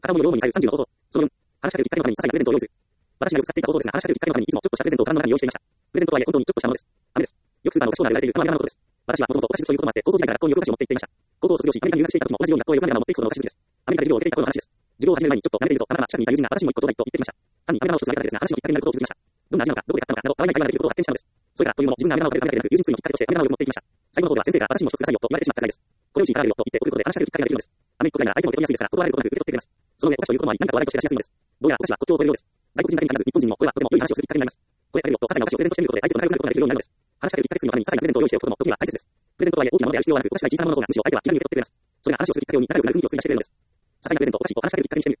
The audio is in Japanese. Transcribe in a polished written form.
片思いの両思いに入る30の方法。その4、話しかけるきっかけのために些細なプレゼントを用意する。私がよく使っていた方法ですが、話しかけるきっかけのためにいつもちょっとしたプレゼントをカバンの中に用意していました。プレゼントとはいえ本当にちょっとしたものです。雨です。よくスーパーのお菓子コーナーで売られている生々なことです。私はもともとお菓子好きということもあって、高校時代から学校によくお菓子を持って行っていました。高校を卒業し、アメリカに留学していた時も同じように学校へよく生々な持っていくほどのお菓子好きです。アメリカで授業を受けていた頃の話です。授業を始める前にちょっと慣れていると、たまたま近くにいた友人が私にも行くことがいいと言ってきました。単にアメリカの一つのやり方ですが、話のきっかけになることを続きました。どんな味なのか、どこで買ったのかなど、たわいない会話ができることを発見したのです。それからというのも、自分がアメリカを食べるだけでなく、友人作りのきっかけとしてアメリカをよく持っていきました。最後の方では先生が私にも一つくださいよと言われてしまったくらいです。これをしいからあるよと言って送ることで話しかけるきっかけができるのです。アメリカくらいなら相手も受け取りやすいですが、断られることなく受け取ってくれます。その上、お菓子ということもあり、何かと話題として出しやすいのです。どうやらお菓子は国境を越えるようです。外国人だけに限らず、日本人にもこれはとても良い話をするきっかけになります。これからよと些細なお菓子をプレゼントしてみることで相手と仲良くなることができるようになるのです。話しかけるきっかけ作りのために些細なプレゼントを用意しておくことも時には大切です。プレゼントとはいえ大きなものである必要はなく、お菓子が小さなものの方がむしろ相手は気軽に受け取ってくれます。それが話をするきっかけを担うぐらい雰囲気を作り出してくれるのです。些細なプレゼント、お菓子を話しかけるきっかけにしてみる。